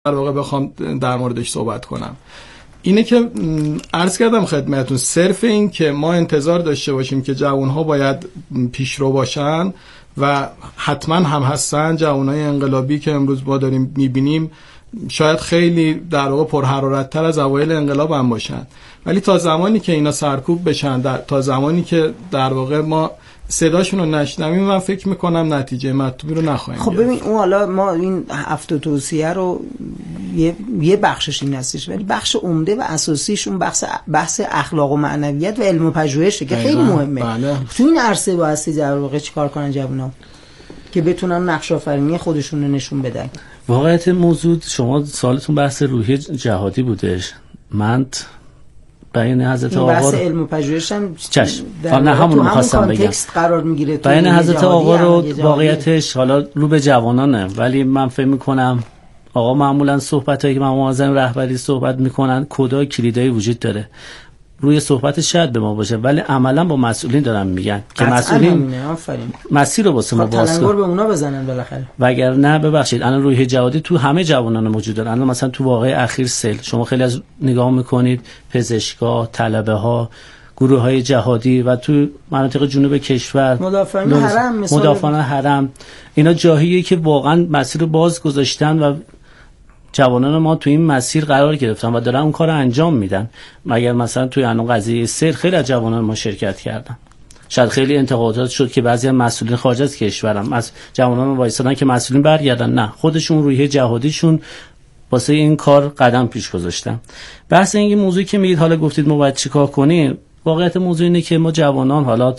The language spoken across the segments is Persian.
در واقع بخوام در موردش صحبت کنم اینه که عرض کردم خدمتتون، صرف این که ما انتظار داشته باشیم که جوانها باید پیشرو باشن و حتما هم هستن، جوانای انقلابی که امروز ما داریم میبینیم شاید خیلی در واقع پرحرارت‌تر از اوایل انقلاب هم باشن، ولی تا زمانی که اینا سرکوب بشن، تا زمانی که در واقع ما صداشون رو نشنویم، من فکر میکنم نتیجه مطلوبی رو نخواهیم خب ببین اون حالا ما این 7 توصیه رو یه بخشش این هستش، ولی بخش عمده و اساسیش اون بحث اخلاق و معنویت و علم و پژوهشه که خیلی مهمه. بله. تو این عرصه واسه در واقع چیکار کنن جوونا که بتونن نقش آفرینی خودشون رو نشون بدن؟ واقعیت موضوع شما سوالتون بحث روحیه جهادی بودش. من بیان حضرت آقا بحث علم و پژوهش هم نه همون رو می‌خواستم بگم قرار میگیره. بیان حضرت آقا رو واقعیتش حالا رو به جوانانه، ولی من فکر می‌کنم آقا معمولا صحبتایی که معظم رهبری صحبت می‌کنن کدای کلیدایی وجود داره، روی صحبت شاید به ما باشه ولی عملا با مسئولین دارن میگن که مسئولین مسیر رو واسه ما باز کنن، به اونا بزنن بالاخره. وگرنه ببخشید الان روحیه جهادی تو همه جوانان موجود داره. الان مثلا تو واقعه اخیر سیل شما خیلی از نگاه میکنید پزشکا، طلبه ها، گروه های جهادی و تو مناطق جنوب کشور مدافعان حرم اینا جاهاییه که واقعا مسیر رو باز گذاشتن و جوانان ما تو این مسیر قرار گرفتن و دارن اون کار رو انجام میدن. مگر مثلا توی الان قضیه سیل خیلی از جوانان ما شرکت کردن، شاید خیلی انتقادات شد که بعضی از مسئولین خارج از کشورم از جوانان ما وایسادن که مسئولین برگردن، نه خودشون روحیه جهادیشون واسه این کار قدم پیش گذاشتن. بحث این موضوعی که میگید حالا گفتید ما باید چیکار کنیم، واقعیت موضوع اینه که ما جوانان حالا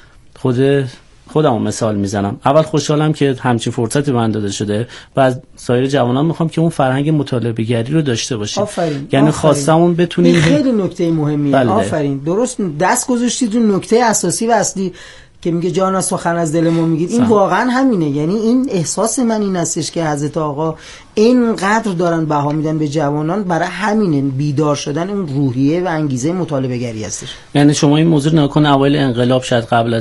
خودمو مثال میزنم، اول خوشحالم که همچین فرصتی به من داده شده و از سایر جوانان میخوام که اون فرهنگ مطالعه گری رو داشته باشیم. یعنی خواستمون بتونیم. خیلی نکته مهمیه. بله. آفرین، درست دست گذاشتید اون نکته اساسی و اصلی که میگه جان سخن از دل ما میگید. این واقعا همینه، یعنی این احساس من این هستش که حضرت آقا اینقدر دارن بها میدن به جوانان، برای همینه بیدار شدن اون روحیه و انگیزه مطالعه گری هستش. یعنی شما این موضوع نکن اوایل انقلاب، شاید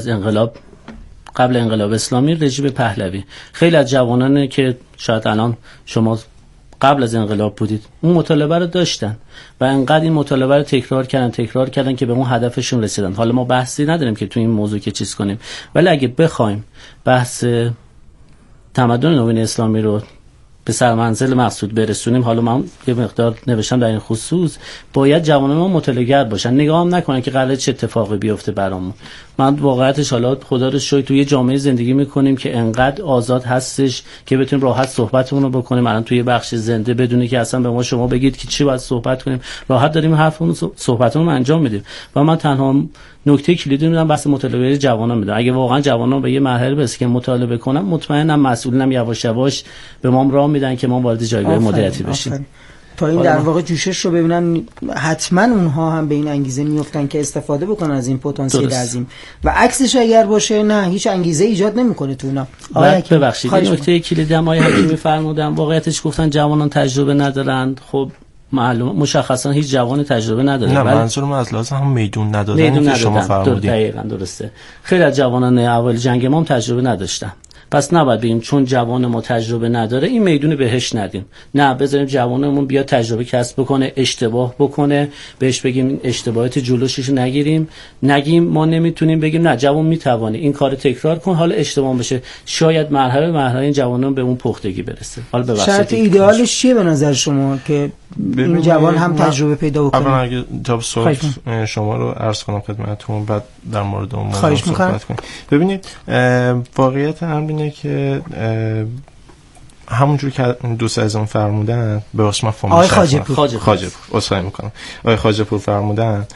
قبل انقلاب اسلامی، رژیم پهلوی، خیلی از جوانانی که شاید الان شما قبل از انقلاب بودید اون مطالبه رو داشتن و انقدر این مطالبه رو تکرار کردن که به اون هدفشون رسیدن. حالا ما بحثی نداریم که تو این موضوع که چیز کنیم، ولی اگه بخوایم بحث تمدن نوین اسلامی رو به سرمنزل مقصود برسونیم، حالا من یه مقدار نوشتم در این خصوص، باید جوانان ما مطلع‌گر باشن، نگاه هم نکنن که قراره چه اتفاقی بیفته برامون. من واقعیتش حالا خدا رو شکر توی جامعه زندگی میکنیم که انقدر آزاد هستش که بتونیم راحت صحبتمون رو بکنیم. الان توی بخش زنده بدونی که اصلا به شما بگید که چی باید صحبت کنیم، راحت داریم حرفمون صحبتمون رو انجام میدیم. و من تنها نکته کلیدی میدونم بحث مطالبه جوانان میدونم. اگه واقعا جوانان به یه مرحله برسه که مطالبه کنن، مطمئنم مسئولینم یواش یواش به ما راه میدن که ما وارد جایگاه مدیریتی بشیم. تا این در واقع جوشش رو ببینن، حتما اونها هم به این انگیزه میافتن که استفاده بکنن از این پتانسیل عظیم، و عکسش اگر باشه نه هیچ انگیزه ایجاد نمیکنه تو اونا. ببخشید این نکته کلیدی هم آقای حکیمی فرمودن، واقعیتش گفتن جوانان تجربه ندارن. خب معلومه مشخصا هیچ جوان تجربه نداره. نه منظورم از لحاظ هم میدون ندادن که شما فرمودید. دقیقاً درسته. خیلی از جوانان اول جنگ ما هم تجربه نداشتن، پس نباید بگیم چون جوان ما تجربه نداره این میدون بهش ندیم. نه، بذاریم جوانمون بیا تجربه کسب بکنه، اشتباه بکنه، بهش بگیم این اشتباهات جلوشش نگیریم، نگیم ما نمیتونیم، بگیم نه جوان میتونه این کارو تکرار کن، حالا اشتباه بشه، شاید مرحله این جوانان به اون پختگی برسه. حالا ببخشید شرط ایدئالش چیه به نظر شما که این جوان هم تجربه پیدا بکنه؟ اولا اگه جواب سوال شما رو عرض کنم خدمتتون، بعد در مورد اون موضوع صحبت کنیم. ببینید واقعیت امر اینه که همونجور که دوست عزیزم فرمودن، ببخشید من آقای خواجه اصلاح میکنم، آقای خواجه پور فرمودن،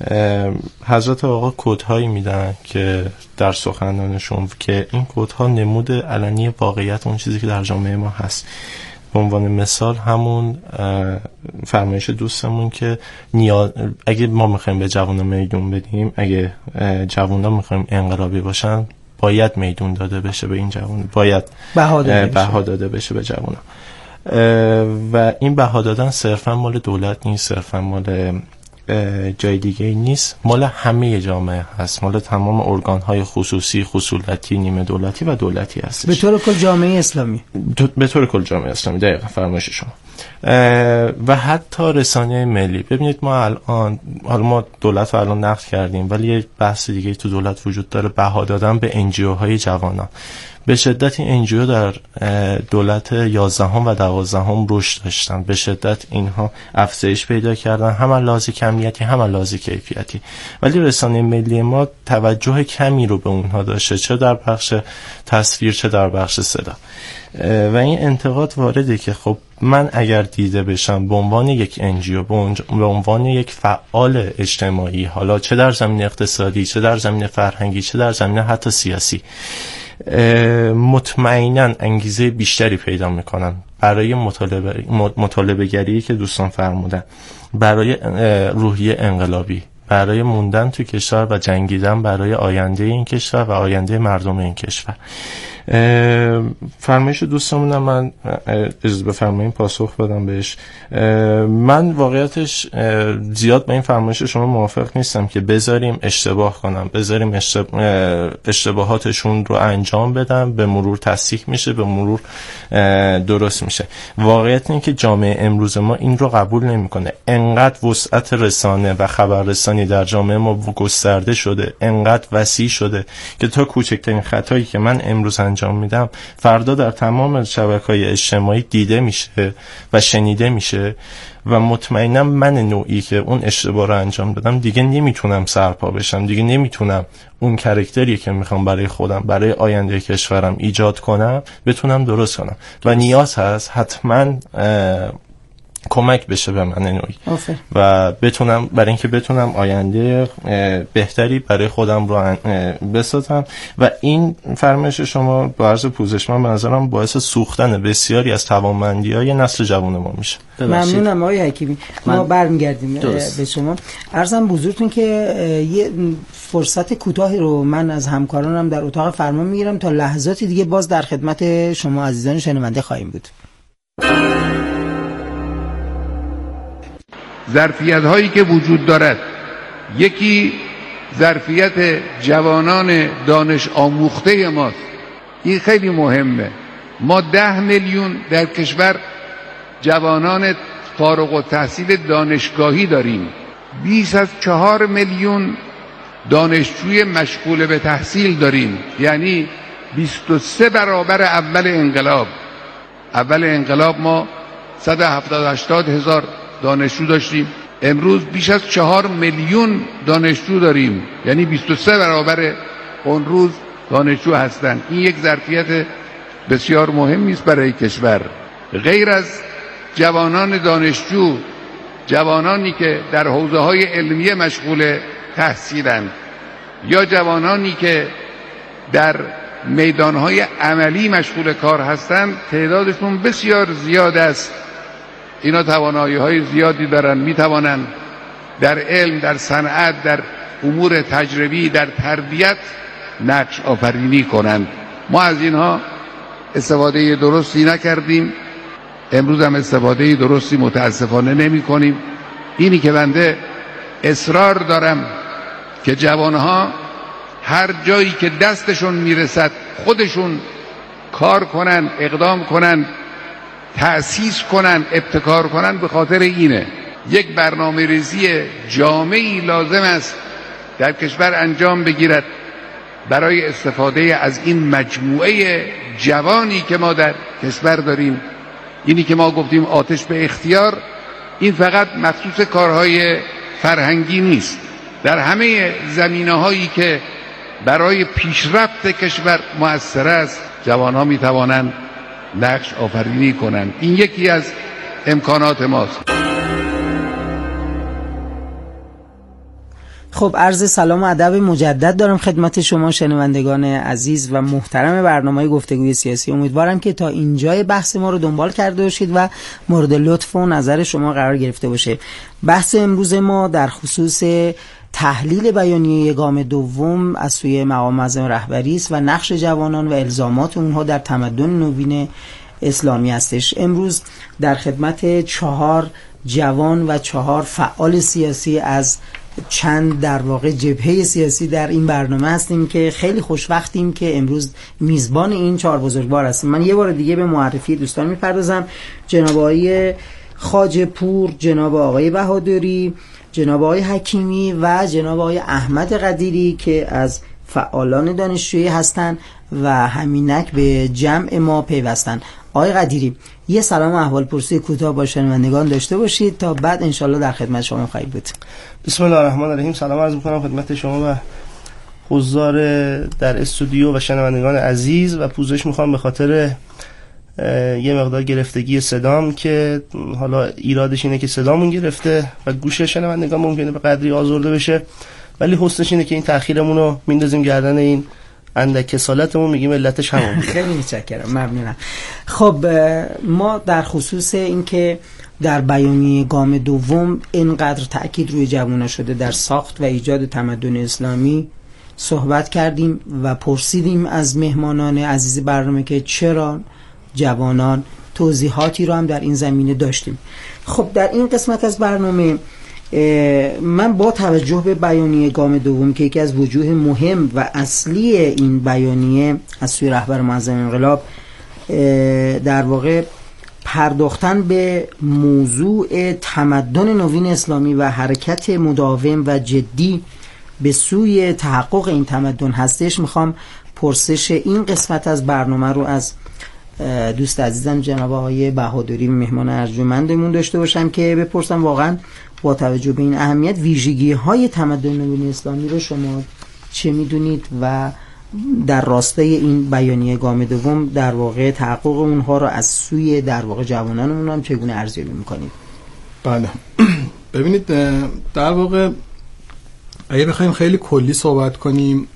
حضرت آقا کدهایی میدن که در سخنانشون که این کدها نمود علنی واقعیت اون چیزی که در جامعه ما هست. به عنوان مثال همون فرمایش دوستمون که اگه ما میخوایم به جوانان میدون بدیم، اگه جوانان میخوایم انقلابی باشن، باید میدون داده بشه به این جوان، باید بها داده بشه به جوانان. و این بها دادن صرفا مال دولت نیست، صرفا مال جای دیگه نیست، مال همه جامعه هست، مال تمام ارگان‌های خصوصی، خصوصی، نیمه دولتی و دولتی هست. به طور کل جامعه اسلامی. به طور کل جامعه اسلامی، دقیقاً فرمایش شما. و حتی رسانه ملی. ببینید ما الان دولت رو الان نقد کردیم، ولی یه بحث دیگه تو دولت وجود داره، بها دادن به NGO-های جوانان. به شدت این NGO در دولت 11 و 12 رشد داشتن، به شدت اینها افزایش پیدا کردن، هم از لحاظ کمیتی هم از لحاظ کیفیتی، ولی رسانه ملی ما توجه کمی رو به اونها داشته، چه در بخش تصویر چه در بخش صدا. و این انتقاد وارده که خب من اگر دیده بشم به عنوان یک NGO، به عنوان یک فعال اجتماعی، حالا چه در زمینه اقتصادی چه در زمینه فرهنگی چه در زمینه حتی سیاسی، مطمئناً انگیزه بیشتری پیدا میکنم برای مطالبه گری که دوستان فرمودن، برای روحیه انقلابی، برای موندن تو کشور و جنگیدن برای آینده این کشور و آینده مردم این کشور. فرمایش دوستمونم من اجازه بفرمایید پاسخ بدم بهش. من واقعیتش زیاد با این فرمایش شما موافق نیستم که بذاریم اشتباه کنم، بذاریم اشتباهاتشون رو انجام بدم، به مرور تصحیح میشه، به مرور درست میشه. واقعیت این که جامعه امروز ما این رو قبول نمیکنه. انقدر وسعت رسانه و خبررسانی در جامعه ما گسترده شده، انقدر وسیع شده که تا کوچکترین خطایی که من امروز انجام میدم فردا در تمام شبکه‌های اجتماعی دیده میشه و شنیده میشه و مطمئنم من نوعی که اون اشتباه رو انجام دادم دیگه نمیتونم سرپا بشم، دیگه نمیتونم اون کاراکتری که میخوام برای خودم، برای آینده کشورم ایجاد کنم بتونم درست کنم و نیاز هست حتما کمک بشه به من نوعی و بتونم برای اینکه بتونم آینده بهتری برای خودم رو بسازم. و این فرمایش شما با عرض پوزش من به نظرم باعث سوختن بسیاری از توانمندی‌های نسل جوان ما میشه. ممنونم آقای حکیمی. ما برمیگردیم به شما. عرضم بزرگتون که یه فرصت کوتاهی رو من از همکارانم در اتاق فرمان میگیرم، تا لحظاتی دیگه باز در خدمت شما عزیزان شنونده خواهیم بود. ظرفیت هایی که وجود دارد، یکی ظرفیت جوانان دانش آموخته ماست. این خیلی مهمه. ما 10 میلیون در کشور جوانان فارغ التحصیل دانشگاهی داریم، بیش از 4 میلیون دانشجوی مشغول به تحصیل داریم، یعنی 23 برابر اول انقلاب ما 170-80 هزار دانشجو داشتیم، امروز بیش از 4 میلیون دانشجو داریم، یعنی 23 برابر اون روز دانشجو هستند. این یک ظرفیت بسیار مهمی است برای کشور. غیر از جوانان دانشجو، جوانانی که در حوزه‌های علمیه مشغول تحصیلند یا جوانانی که در میدانهای عملی مشغول کار هستند، تعدادشون بسیار زیاد است. اینا توانایی‌های زیادی دارن، میتوانند در علم، در صنعت، در امور تجربی، در تربیت نقش آفرینی کنند. ما از اینها استفاده درستی نکردیم، امروز هم استفاده درستی متاسفانه نمی کنیم. اینی که بنده اصرار دارم که جوانها هر جایی که دستشون میرسد خودشون کار کنن، اقدام کنن، تأسیس کنن، ابتکار کنن. به خاطر اینه یک برنامه ریزی جامعی لازم است در کشور انجام بگیرد برای استفاده از این مجموعه جوانی که ما در کشور داریم. اینی که ما گفتیم آتش به اختیار، این فقط مخصوص کارهای فرهنگی نیست. در همه زمینه‌هایی که برای پیشرفت کشور مؤثر است، جوان‌ها می‌توانند نقش آفرینی کنند. این یکی از امکانات ماست. خب عرض سلام و ادب مجدد دارم خدمت شما شنوندگان عزیز و محترم برنامه گفتگوی سیاسی. امیدوارم که تا اینجای بحث ما رو دنبال کرده باشید و مورد لطف و نظر شما قرار گرفته باشه. بحث امروز ما در خصوص تحلیل بیانیه گام دوم از سوی مقام معظم رهبری است و نقش جوانان و الزامات اونها در تمدن نوین اسلامی هستش. امروز در خدمت 4 جوان و 4 فعال سیاسی از چند در واقع جبهه سیاسی در این برنامه هستیم که خیلی خوشوقتیم که امروز میزبان این 4 بزرگوار هستیم. من یه بار دیگه به معرفی دوستان میپردازم. جناب آقای خواجه پور، جناب آقای بهادری، جناب آقای حکیمی و جناب آقای احمد قدیری که از فعالان دانشجویی هستند و همینک به جمع ما پیوستن. آقای قدیری، یه سلام احوال پرسی کوتاه با شنوندگان داشته باشید تا بعد انشالله در خدمت شما خواهید بود. بسم الله الرحمن الرحیم. سلام عرض می‌کنم خدمت شما و حضار در استودیو و شنوندگان عزیز و پوزش می‌خوام به خاطر یه مقدار گرفتگی صدام که حالا ایرادش اینه که صدامون گرفته و گوش شنوندگان ممکنه به قدری آزرده بشه، ولی حسنش اینه که این تأخیرمون رو میندازیم گردن این اندک کسالتمون، میگیم علتش همون. خیلی متشکرم، ممنونم. خب ما در خصوص این که در بیانیه گام دوم اینقدر تأکید روی جوانان شده در ساخت و ایجاد تمدن اسلامی صحبت کردیم و پرسیدیم از مهمانان عزیز برنامه که چرا جوانان، توضیحاتی رو هم در این زمینه داشتیم. خب در این قسمت از برنامه من با توجه به بیانیه گام دوم که یکی از وجوه مهم و اصلی این بیانیه از سوی رهبر معظم انقلاب در واقع پرداختن به موضوع تمدن نوین اسلامی و حرکت مداوم و جدی به سوی تحقق این تمدن هستش، میخوام پرسش این قسمت از برنامه رو از دوست عزیزم جناب آقای بهادری، مهمان ارجمندمون داشته باشم که بپرسم واقعا با توجه به این اهمیت ویژگی های تمدن نوین اسلامی رو شما چه میدونید و در راستای این بیانیه گام دوم در واقع تحقق اونها رو از سوی در واقع جوانانمون هم چگونه ارزیابی میکنید؟ بله ببینید، در واقع اگه بخوایم خیلی کلی صحبت کنیم،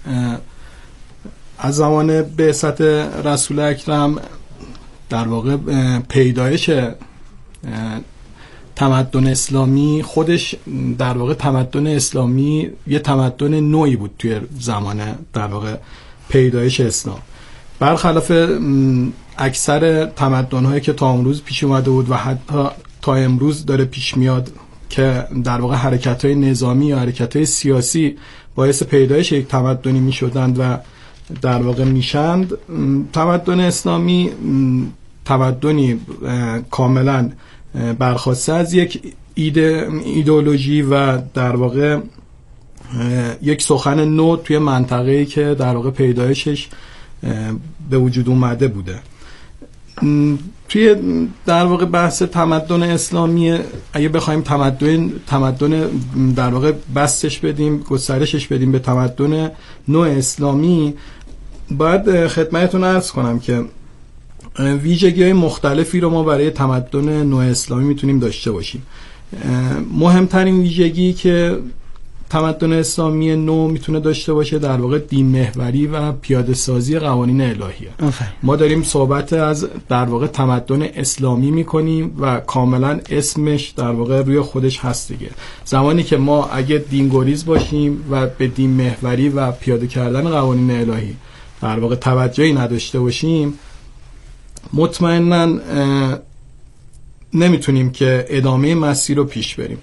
از زمان بعثت رسول اکرم در واقع پیدایش تمدن اسلامی خودش در واقع تمدن اسلامی یه تمدن نوعی بود توی زمان در واقع پیدایش اسلام، برخلاف اکثر تمدن‌هایی که تا امروز پیش اومده بود و حتی تا امروز داره پیش میاد که در واقع حرکت‌های نظامی یا حرکت‌های سیاسی باعث پیدایش یک تمدنی می‌شدند و در واقع میشند. تمدن اسلامی تمدنی کاملا برخواسته از یک ایدئولوژی و در واقع یک سخن نو توی منطقه‌ای که در واقع پیدایشش به وجود اومده بوده. توی در واقع بحث تمدن اسلامی اگه بخوایم تمدن در واقع بستش بدیم، گسترشش بدیم به تمدن نو اسلامی، باید خدمتتون عرض کنم که ویژگی‌های مختلفی رو ما برای تمدن نو اسلامی میتونیم داشته باشیم. مهمترین ویژگی که تمدن اسلامی نو میتونه داشته باشه در واقع دین محوری و پیاده سازی قوانین الهیه. ما داریم صحبت از در واقع تمدن اسلامی میکنیم و کاملا اسمش در واقع روی خودش هست دیگه. زمانی که ما اگه دینگریز باشیم و به دین محوری و پیاده کردن قوانین الهی در واقع توجهی نداشته باشیم، مطمئناً نمیتونیم که ادامه مسیر رو پیش بریم.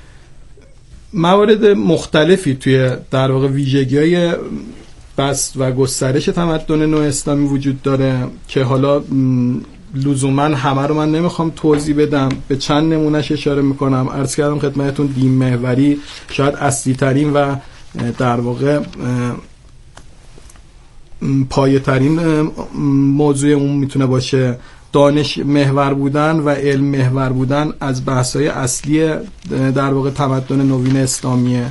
موارد مختلفی توی در واقع ویژگی‌های بست و گسترش تمدن نو اسلامی وجود داره که حالا لزوما همه رو من نمیخوام توضیح بدم، به چند نمونهش اشاره میکنم. عرض کردم خدمتتون دین محوری شاید اصلی ترین و در واقع پایه ترین موضوع اون میتونه باشه. دانش محور بودن و علم محور بودن از بحث‌های اصلی در واقع تمدن نوین اسلامیه.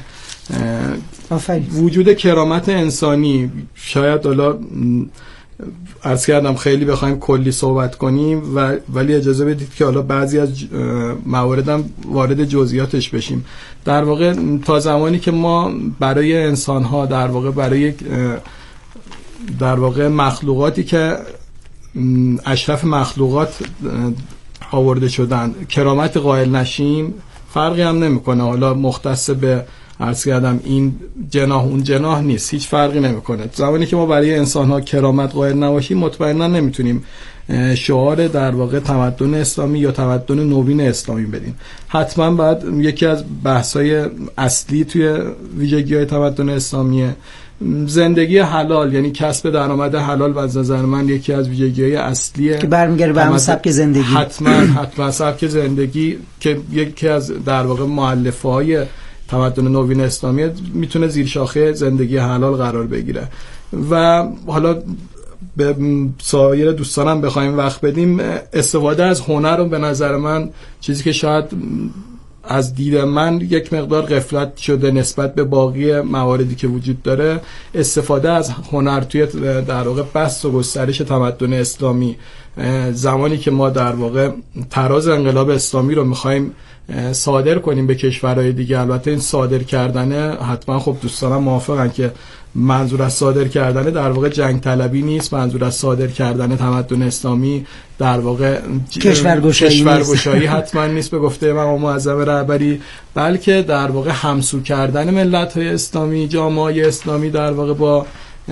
وجود کرامت انسانی، شاید حالا عرض کردم خیلی بخوایم کلی صحبت کنیم ولی اجازه بدید که حالا بعضی از مواردم وارد جزئیاتش بشیم. در واقع تا زمانی که ما برای انسان‌ها در واقع برای در واقع مخلوقاتی که اشرف مخلوقات آورده شدن کرامت قائل نشیم، فرقی هم نمیکنه. حالا مختص به عرض کردم این جناح اون جناح نیست، هیچ فرقی نمیکنه. زمانی که ما برای انسان ها کرامت قائل نباشیم مطمئنا نمیتونیم شعار در واقع تمدن اسلامی یا تمدن نوین اسلامی بدیم. حتما باید یکی از بحث‌های اصلی توی ویژگی‌های تمدن اسلامیه زندگی حلال، یعنی کسب درآمد حلال و از نظر من یکی از ویژگی‌های اصلیه که برمیگره به همون سبک زندگی. حتما سبک زندگی که یکی از در واقع مؤلفه‌های تمدن نوین اسلامی میتونه زیر شاخه زندگی حلال قرار بگیره. و حالا به سایر دوستانم بخوایم وقت بدیم، استفاده از هنر رو به نظر من چیزی که شاید از دید من یک مقدار غفلت شده نسبت به باقی مواردی که وجود داره. استفاده از هنر توی در واقع بسط و گسترش تمدن اسلامی، زمانی که ما در واقع تراز انقلاب اسلامی رو میخوایم صادر کنیم به کشورهای دیگه، البته این صادر کردنه حتما خب دوستانم موافقن که منظور از صادر کردن در واقع جنگ طلبی نیست، منظور از صادر کردن تمدن اسلامی در واقع کشورگشایی حتما نیست به گفته امام معظم رهبری، بلکه در واقع همسو کردن ملت‌های اسلامی، جامعه اسلامی در واقع با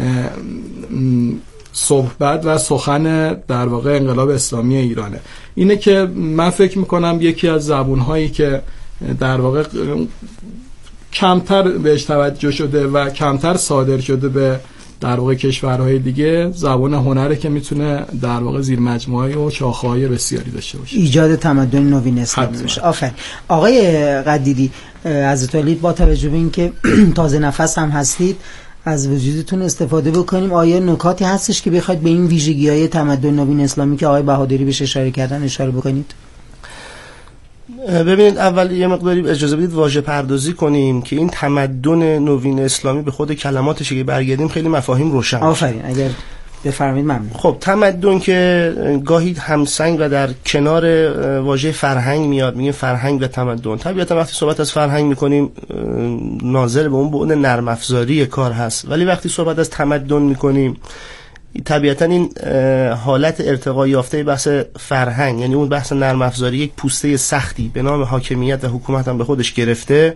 صحبت و سخن در واقع انقلاب اسلامی ایرانه. اینه که من فکر میکنم یکی از زبونهایی که در واقع کمتر بهش توجه شده و کمتر صادر شده به در واقع کشورهای دیگه، زبان هنره که میتونه در واقع زیر مجموعه و شاخه‌های بسیاری داشته باشه، ایجاد تمدن نوین اسلامی باشه. آفرین. آقای قدیری، حضرت علی با توجه به اینکه تازه نفس هم هستید از وجودتون استفاده بکنیم، آیا نکاتی هستش که بخواید به این ویژگی‌های تمدن نوین اسلامی که آقای بهادری بهش اشاره کردن اشاره بکنید؟ ببینید، اول یه مقداری اجازه بدید واژه پردازی کنیم که این تمدن نوین اسلامی به خود کلماتش که برگردیم خیلی مفاهیم روشن. آفرین، اگر بفرمایید ممنون. خب تمدن که گاهی همسنگ و در کنار واژه فرهنگ میاد، میگه فرهنگ و تمدن. طبیعتا وقتی صحبت از فرهنگ میکنیم ناظر به اون بعد نرم افزاری کار هست، ولی وقتی صحبت از تمدن میکنیم طبیعتا این حالت ارتقا یافته بحث فرهنگ، یعنی اون بحث نرم افزاری، یک پوسته سختی به نام حاکمیت و حکومت هم به خودش گرفته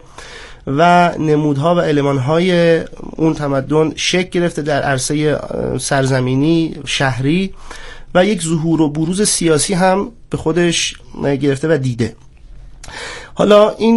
و نمودها و المانهای اون تمدن شکل گرفته در عرصه سرزمینی، شهری و یک ظهور و بروز سیاسی هم به خودش گرفته و دیده. حالا این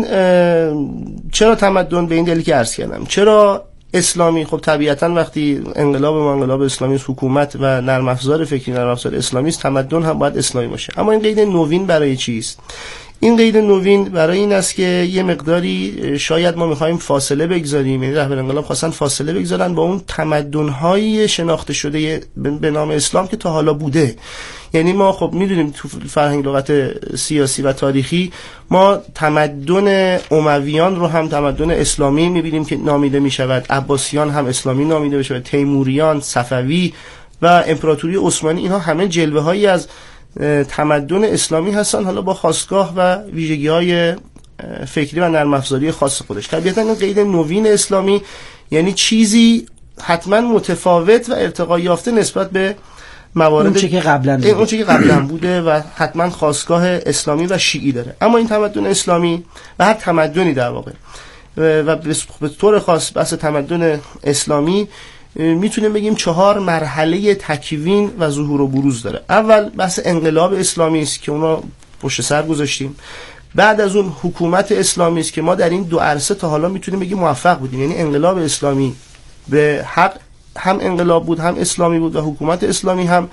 چرا تمدن؟ به این دلیل که عرض کردم. چرا اسلامی؟ خب طبیعتا وقتی انقلاب اسلامی حکومت و نرم افزار فکری، نرم افزار اسلامی است، تمدن هم باید اسلامی باشه. اما این قید نوین برای چیست؟ این قید نوین برای این است که یه مقداری شاید ما می‌خوایم فاصله بگذاریم، یعنی رهبر انقلاب خواستن فاصله بگذارن با اون تمدن‌های شناخته شده به نام اسلام که تا حالا بوده. یعنی ما خب می‌دونیم تو فرهنگ لغت سیاسی و تاریخی ما تمدن امویان رو هم تمدن اسلامی می‌بینیم که نامیده می‌شود، عباسیان هم اسلامی نامیده می‌شود، تیموریان، صفوی و امپراتوری عثمانی، اینها همه جلوه‌هایی از تمدن اسلامی هستن، حالا با خاستگاه و ویژگی‌های فکری و نرم افزاری خاص خودش. طبیعتا این قید نوین اسلامی یعنی چیزی حتما متفاوت و ارتقا یافته نسبت به موارد اون چیزی که قبلا بوده و حتما خاستگاه اسلامی و شیعی داره. اما این تمدن اسلامی و هر تمدنی در واقع و به طور خاص بحث تمدن اسلامی میتونیم بگیم 4 مرحله تکوین و ظهور و بروز داره. اول بحث انقلاب اسلامی است که اونا پشت سر گذاشتیم. بعد از اون حکومت اسلامی است که ما در این دو عرصه تا حالا میتونیم بگیم موفق بودیم، یعنی انقلاب اسلامی به حق هم انقلاب بود، هم اسلامی بود، و حکومت اسلامی هم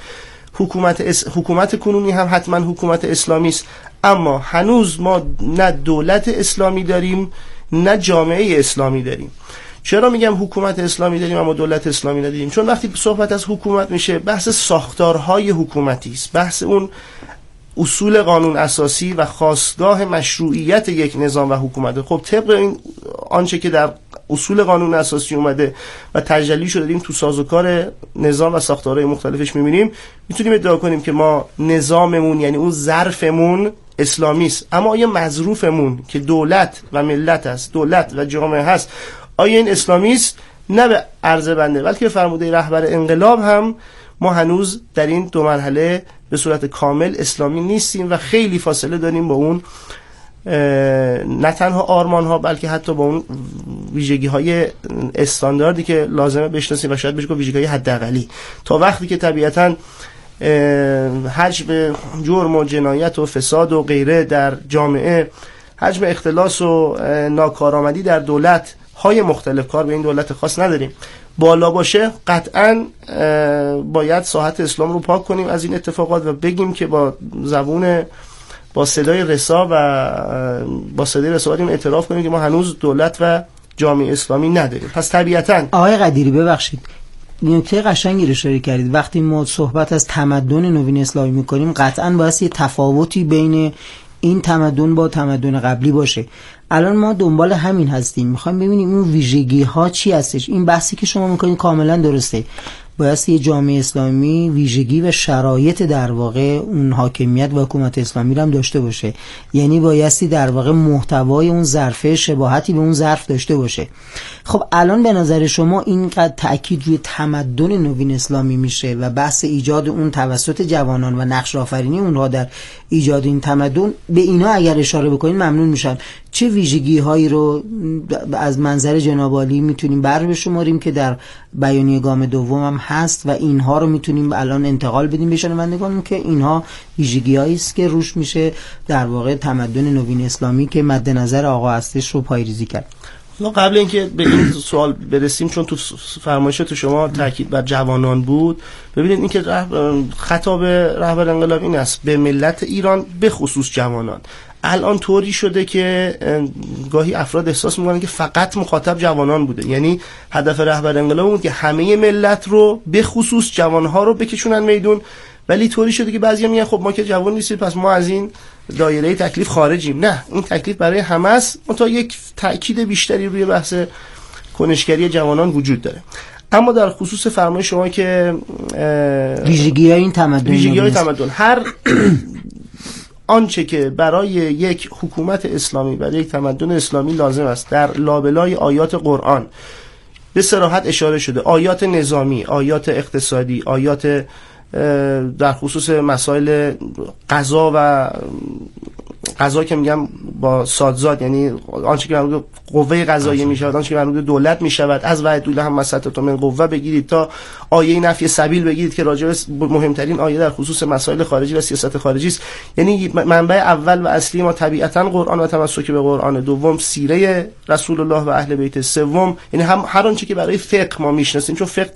حکومت کنونی هم حتما حکومت اسلامی است. اما هنوز ما نه دولت اسلامی داریم نه جامعه اسلامی داریم. چرا میگم حکومت اسلامی داریم اما دولت اسلامی نداریم؟ چون وقتی صحبت از حکومت میشه بحث ساختارهای حکومتی است، بحث اون اصول قانون اساسی و خاستگاه مشروعیت یک نظام و حکومت. خب طبق این آنچه که در اصول قانون اساسی اومده و تجلی شده داریم تو سازوکار نظام و ساختارهای مختلفش میبینیم، میتونیم ادعا کنیم که ما نظاممون یعنی اون ظرفمون اسلامی است. اما آیا مظروفمون که دولت و ملت است، دولت و جامعه هست، آیا این اسلامی است؟ نه به عرض بنده، بلکه فرموده رهبر انقلاب هم ما هنوز در این دو مرحله به صورت کامل اسلامی نیستیم و خیلی فاصله داریم با اون نه تنها آرمان ها بلکه حتی با اون ویژگی های استانداردی که لازمه بشناسیم و شاید بشه گفت ویژگی های حداقلی. تا وقتی که طبیعتاً حجم جرم و جنایت و فساد و غیره در جامعه، حجم اختلاس و ناکارآمدی در دولت های مختلف، کار به این دولت خاص نداریم، بالا باشه، قطعاً باید ساحت اسلام رو پاک کنیم از این اتفاقات و بگیم که با صدای رسا اعتراف کنیم که ما هنوز دولت و جامعه اسلامی نداریم. پس طبیعتاً آقای قدیری ببخشید، نکته قشنگی رو اشاره کردید. وقتی ما صحبت از تمدن نوین اسلامی میکنیم قطعاً باید یه تفاوتی بین این تمدن با تمدن قبلی باشه. الان ما دنبال همین هستیم، میخوایم ببینیم اون ویژگی ها چی هستش. این بحثی که شما میکنید کاملا درسته، باید یه جامعه اسلامی ویژگی و شرایط در واقع اون حاکمیت و حکومت اسلامی رو هم داشته باشه، یعنی بایستی در واقع محتوای اون ظرفه شباهتی به اون ظرف داشته باشه. خب الان به نظر شما اینقدر تأکید روی تمدن نوین اسلامی میشه و بحث ایجاد اون توسط جوانان و نقش آفرینی اونها در ایجاد این تمدن، به اینا اگر اشاره بکنین ممنون میشن. چه ویژگی هایی رو از منظر جناب عالی میتونیم بشماریم که در بیانیه گام دوم هم هست و اینها رو میتونیم الان انتقال بدیم به شنوندگان که اینها ویژگی‌هایی است که روش میشه در واقع تمدن نوین اسلامی که مد نظر آقا هستش رو پایه‌ریزی کرد؟ قبل اینکه به این سوال برسیم، چون تو فرمایشات شما تاکید بر جوانان بود، ببینید این که خطاب رهبر انقلاب این است به ملت ایران به خصوص جوانان. الان طوری شده که گاهی افراد احساس میکنن که فقط مخاطب جوانان بوده، یعنی هدف رهبر انقلاب بود که همه ملت رو به خصوص جوانها رو بکشونن میدون، ولی طوری شده که بعضیا میگن خب ما که جوان نیستیم پس ما از این دایره تکلیف خارجیم. نه، این تکلیف برای همه است، منتها یک تأکید بیشتری روی بحث کنشگری جوانان وجود داره. اما در خصوص فرمایش شما که ویژگی‌های این تمدن، هر آنچه که برای یک حکومت اسلامی، برای یک تمدن اسلامی لازم است در لابلای آیات قرآن به صراحت اشاره شده، آیات نظامی، آیات اقتصادی، آیات در خصوص مسائل قضا که میگم با سادزاد، یعنی آنچه که مربوط قوه قضاییه میشود، آنچه که مربوط دولت میشود، از وعد دوله هم مسطت من قوه بگیرید تا آیه نفی سبیل بگیرید که راجع به مهمترین آیه در خصوص مسائل خارجی و سیاست خارجی است. یعنی منبع اول و اصلی ما طبیعتا قرآن و تمسک به قرآن، دوم سیره رسول الله و اهل بیت، سوم یعنی هم هر آنچه که برای فقه ما میشناسیم، چون فقه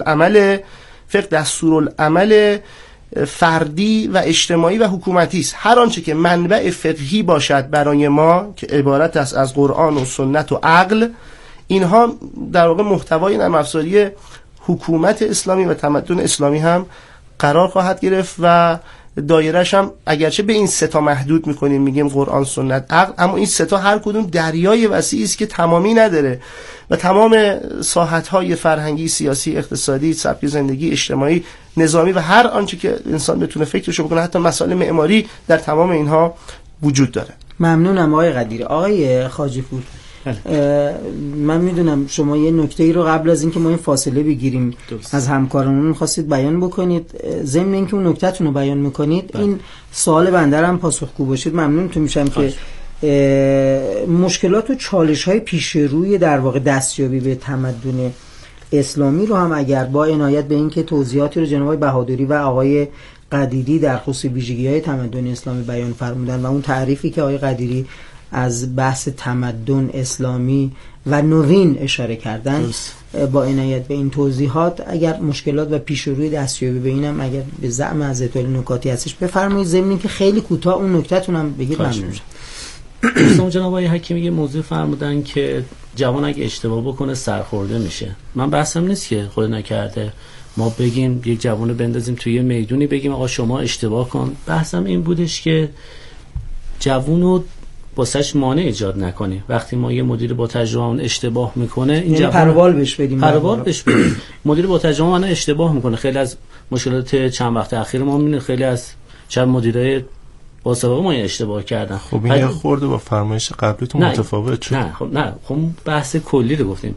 دستورالعمل فردی و اجتماعی و حکومتی است. هر آنچه که منبع فقهی باشد برای ما که عبارت است از قرآن و سنت و عقل، اینها در واقع محتوای نرم افزاری حکومت اسلامی و تمدن اسلامی هم قرار خواهد گرفت و دایره‌اش هم اگرچه به این سه تا محدود می‌کنیم، میگیم قرآن، سنت، عقل، اما این سه تا هر کدوم دریای وسیعی است که تمامی نداره و تمام ساحت‌های فرهنگی، سیاسی، اقتصادی، سبک زندگی، اجتماعی، نظامی و هر آنچه که انسان بتونه فکرشو بکنه، حتی مسائل معماری، در تمام اینها وجود داره. ممنونم آقای قدیری. آقای خواجه‌پور، من میدونم شما یه نکته‌ای رو قبل از اینکه ما این فاصله بگیریم از همکارانمون می‌خواستید بیان بکنید. ضمن اینکه اون نکته‌تون رو بیان می‌کنید، این سوال بنده هم پاسخگو باشید. ممنونتون میشم که مشکلات و چالش‌های پیش روی در واقع دستیابی به تمدن اسلامی رو هم اگر با عنایت به اینکه توضیحاتی رو جناب بهادری و آقای قدیری در خصوص ویژگی‌های تمدن اسلامی بیان فرمودن و اون تعریفی که آقای قدیری از بحث تمدن اسلامی و نوین اشاره کردن، با عنایت به این توضیحات اگر مشکلات و پیشروی دستیابی به اینم اگر به زعم حضرت علی نکاتی هستش بفرمایید، ضمن اینکه خیلی کوتاه اون نکته‌تون هم بگید. ممنون میشم. جناب آقای حکیمی یه موضوع فرمودن که جوان اگه اشتباه بکنه سرخورده میشه. من بحثم نیست که خود نکرده ما بگیم یک جوانو بندازیم توی میدونی بگیم آقا شما اشتباه کن. بحثم این بودش که جوونو واسش مانع ایجاد نکنی. وقتی ما یه مدیر با تجربه اون اشتباه میکنه، این جوان پروال بهش بدیم. مدیر با تجربه من اشتباه میکنه. خیلی از مشکلات چند وقت اخیر ما میبینیم خیلی از چند مدیرای با سبب ما اشتباه کردن. خب این خورده با فرمایش قبلیتون متفاوت شد. نه خب بحث کلی رو گفتیم.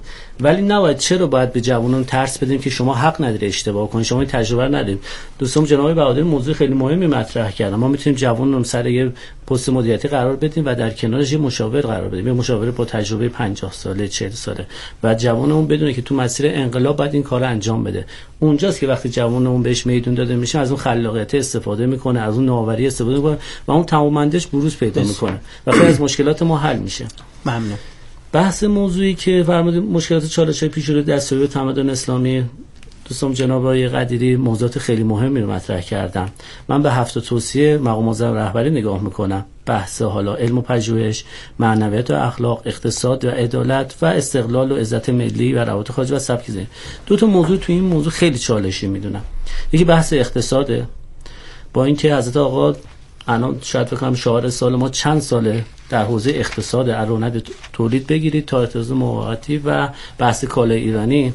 ولی نباید چرا باید به جوانان ترس بدیم که شما حق نداری اشتباه کنید، شما این تجربه رو ندید. دوستان جناب بهادری موضوع خیلی مهمی مطرح کردن. ما میتونیم جوانان سر یه پست مدیریتی قرار بدیم و در کنارش یه مشاور قرار بدیم، یه مشاور با تجربه 50 ساله 40 ساله، بعد جوانمون بدونه که تو مسیر انقلاب باید این کارو انجام بده. اونجاست که وقتی جوانمون بهش میدون داده میشه از اون خلاقیت استفاده میکنه، از اون نوآوری استفاده میکنه و اون توانمندیش بروز پیدا میکنه و خیلی از مشکلات ما حل میشه. ممنون. بحث موضوعی که فرمودید مشکلات چالش‌های پیش رو دستیابی به تمدن اسلامی، دوستان جناب آقای قدیری موضوعات خیلی مهمی رو مطرح کردن. من به 7 توصیه مقام معظم رهبری نگاه میکنم. بحث حالا علم و پژوهش، معنویات و اخلاق، اقتصاد و عدالت و استقلال و عزت ملی و روابط خارجی و سبک زندگی. دو تا موضوع تو این موضوع خیلی چالشی میدونم. یکی بحث اقتصاده، با اینکه حضرت آقا الان شاید فکر کنم شعار سال ما چند ساله در حوزه اقتصاد اروند تولید بگیرید تا ارتزاق موقتی و بحث کالای ایرانی،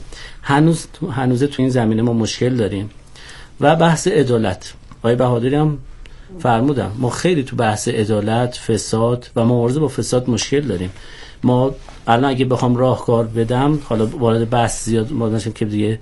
هنوز تو این زمینه ما مشکل داریم. و بحث عدالت، آقای بهادری هم فرمودم ما خیلی تو بحث عدالت، فساد و مبارزه با فساد مشکل داریم. ما الان اگه بخوام راهکار بدم، حالا وارد بحث زیاد ما نشیم که دیگه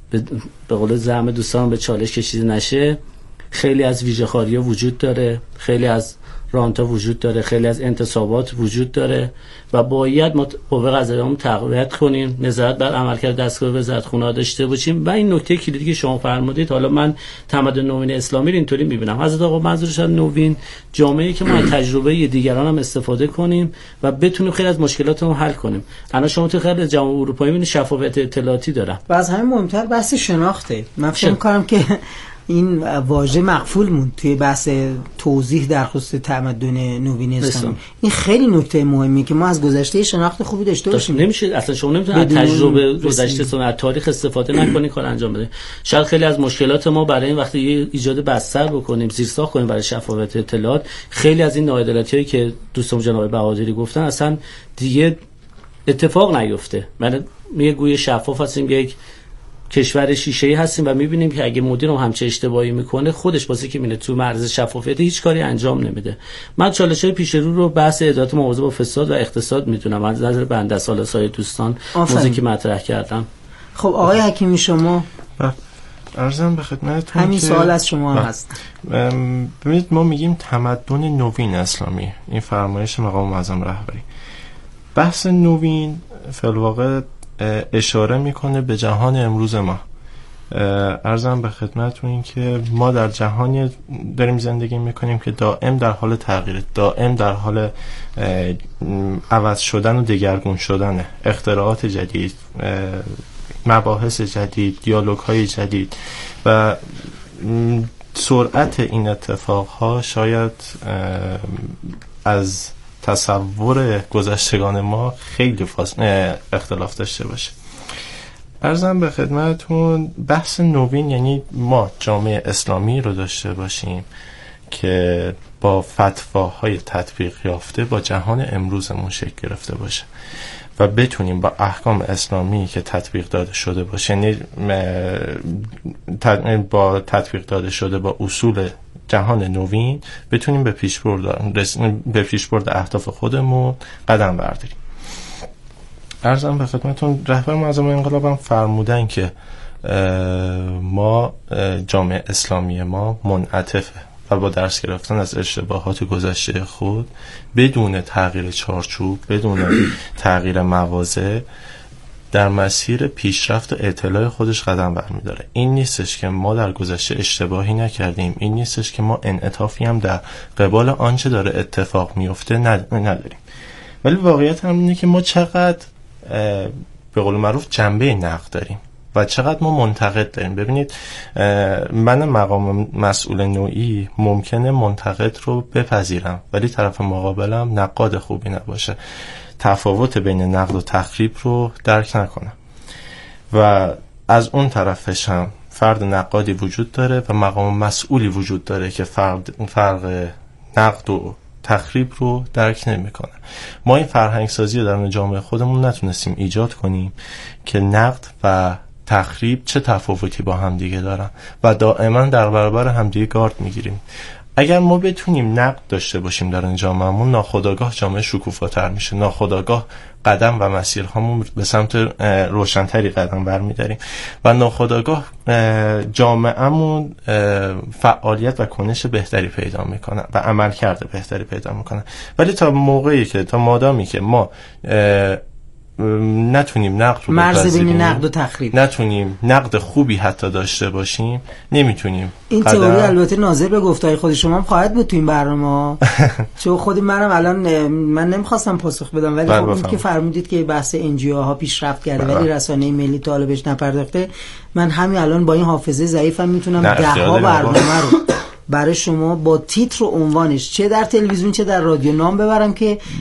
به قول زعم دوستان به چالش کشیده نشه، خیلی از ویژه‌خواری‌ها وجود داره، خیلی از رانت‌ها وجود داره، خیلی از انتصابات وجود داره و باید ما قوه قضاییه تقویت کنیم، نظارت بر عملکرد دستگاه وزارتخونه داشته باشیم. و این نکته کلیدی که شما فرمودید، حالا من تمدن نوین اسلامی رو اینطوری می‌بینم. حضرت آقا منظورش از نوین جامعه‌ای که ما از تجربه دیگران هم استفاده کنیم و بتونیم خیلی از مشکلاتمون حل کنیم. الان شما تو خیلی از جامعه اروپایی می‌بینید شفافیت اطلاعاتی دارن. و از همین مهمتر بحث شناخته. من فکر می‌کنم که این واژه مقفول موند توی بحث توضیح در خصوص تمدن نوین اسلامی. این خیلی نکته مهمی که ما از گذشته شناخت خوبی داشته باشیم. نمیشه اصلا شما نمیتونید از تجربه گذشته از تاریخ استفاده نکنید کار انجام بده. شاید خیلی از مشکلات ما برای این وقتی ایجاد بستر بکنیم، زیرساخت کنیم برای شفافیت اطلاعات، خیلی از این ناعدالتی‌هایی که دوستان جناب بهادری گفتن اصلا دیگه اتفاق نیفته. من میگه گوی شفاف هستیم، یک کشور شیشه‌ای هستیم و می‌بینیم که اگه مدیر هم چه اشتباهی میکنه خودش واسه که میره تو معرض شفافیت هیچ کاری انجام نمیده. من چالش‌های پیش رو بحث عدالت مبارزه با فساد و اقتصاد میتونم از نظر بنده سال سایر دوستان موضوعی که مطرح کردم. خب آقای حکیمی شما عرضم به خدمتتون همین سوال از شما هست. ببینید ما میگیم تمدن نوین اسلامی، این فرمایش مقام معظم رهبری. بحث نوین فی الواقع اشاره میکنه به جهان امروز ما. عرضم به خدمتتون این که ما در جهانی داریم زندگی میکنیم که دائم در حال تغییر، دائم در حال عوض شدن و دگرگون شدنه. اختراعات جدید، مباحث جدید، دیالوگ های جدید و سرعت این اتفاق ها شاید از تصور گذشتگان ما خیلی اختلاف داشته باشه. عرضم به خدمتتون بحث نوین یعنی ما جامعه اسلامی رو داشته باشیم که با فتواهای تطبیق یافته با جهان امروزمون شکل گرفته باشه و بتونیم با احکام اسلامی که تطبیق داده شده باشه، یعنی با تطبیق داده شده با اصول جهان نوین بتونیم به پیشبرد اهداف خودمون قدم برداریم. عرضم به خدمتتون رهبر معظم انقلاب هم فرمودن که ما جامعه اسلامی ما منعطفه و با درس گرفتن از اشتباهات گذشته خود بدون تغییر چارچوب، بدون تغییر مواضع در مسیر پیشرفت و اطلاع خودش قدم برمی‌داره. این نیستش که ما در گذشته اشتباهی نکردیم، این نیستش که ما انعطافی هم در قبال آنچه داره اتفاق میفته نداریم. ولی واقعیت هم اینه که ما چقدر به قول معروف جنبه نقد داریم و چقدر ما منتقد داریم. ببینید من مقام مسئول نوعی ممکنه منتقد رو بپذیرم ولی طرف مقابلم نقاد خوبی نباشه، تفاوت بین نقد و تخریب رو درک نکنم و از اون طرفش هم فرد نقادی وجود داره و مقام مسئولی وجود داره که فرق نقد و تخریب رو درک نمیکنه. ما این فرهنگ سازی رو در جامعه خودمون نتونستیم ایجاد کنیم که نقد و تخریب چه تفاوتی با هم دیگه دارن و دائما در برابر همدیگه گارد میگیریم. اگر ما بتونیم نقد داشته باشیم در این جامعهمون، ناخودآگاه جامعه شکوفاتر میشه، ناخودآگاه قدم و مسیرهامون به سمت روشنتری قدم برمیداریم و ناخودآگاه جامعهمون فعالیت و کنش بهتری پیدا میکنه و عملکرد بهتری پیدا میکنه. ولی تا مادامی که ما نتونیم نقد رو مرز بین نقد و تخریب، نتونیم نقد خوبی حتی داشته باشیم، نمیتونیم. این تئوری البته ناظر به گفتهای خود شما هم خواهد بود تو این برنامه چون خودی منم الان من نمیخواستم پاسخ بدم، ولی خب این که فرمودید که بحث انجیو ها پیشرفت کرده ولی رسانه ملی طالبش نپرداخته، من همین الان با این حافظه ضعیفم میتونم 10 برنامه رو برای شما با تیتر و عنوانش چه در تلویزیون چه در رادیو نام ببرم که